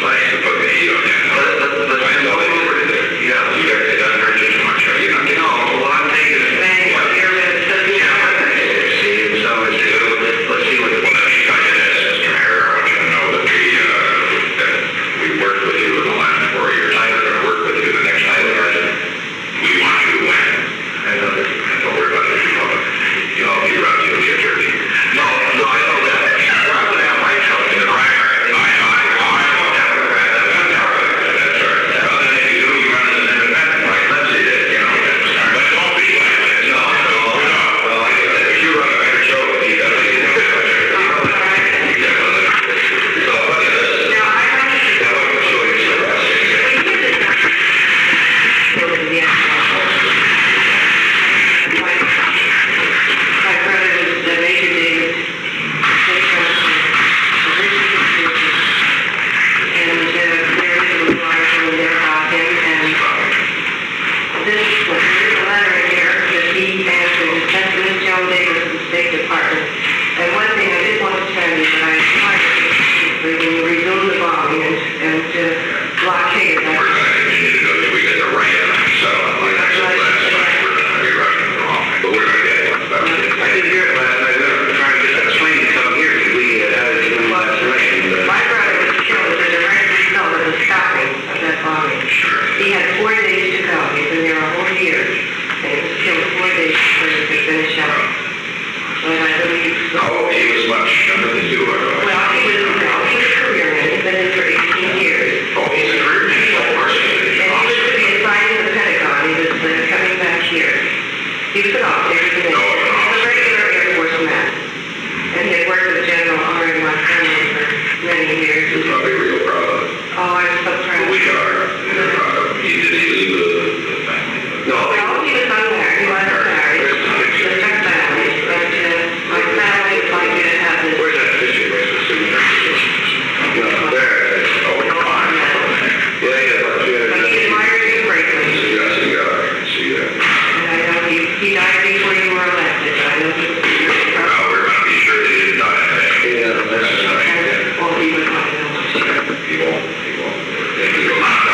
nice to put the heat on that. But I know they did it there. yeah. It doesn't hurt you too much, are you not? No, well, I'm taking a thing here and see, so let's see what. Well, let me tell you this, Mr. Mayor, I want you to know that we worked with you in the last 4 years. I'm going to work with you the next 4 years. We want you to win. I know that. Don't worry about it. You know, if you run, you'll get your team. No, I know that. Well, I'm gonna have my choice in the primary. I won't have a grant, that's all right. That's all right. Well, then if you do, you run as an independent, like Lindsay did, you know. But don't be like this. No. Well, if you run a better show, he does. So, look at this. Now, I have to Now, let me show you some rest. My brother was the Major David, and there is a little article in there about him, and this was a letter in here that he answered, it sent to Miss Joan Davis of the State Department. And one thing I did want to tell you that I admired when you resumed the bombing and blockade, We're going to continue to do it. We get the right settlement, like I said last night. We're going to be running the wrong, but we're going to get it. I didn't hear it last night, they're trying to get that plane to come here, because we had it in last night. my brother was killed as a direct result of the stopping of that bombing. He had 4 days to go. He'd been there a whole year. And he was killed 4 days before he could finish up. But I believe so. Oh, he was much younger than you are. Well, he was a careerman. He'd been in for 18 years. Oh, he's a career man, of course. And he was to be assigned to the Pentagon. He was coming back here. He was an officer. He was a regular Air Force man. And he had worked with General Armour in my family for many years. He's probably real proud of it. Oh, I'm so proud. We are. We're proud of him. Did he leave the family? No, Well, he was unmarried. He wasn't married. Just took families. But my family would like you to have this. where's that fishing place? There it is. Oh, come on. But he admired you greatly. Yes, you got it. I can see that. And I know he died before you were elected. But I know he was Well, we're going to be sure he didn't die today. Yeah, that's That's right. well, he was not. He won't. He will not die.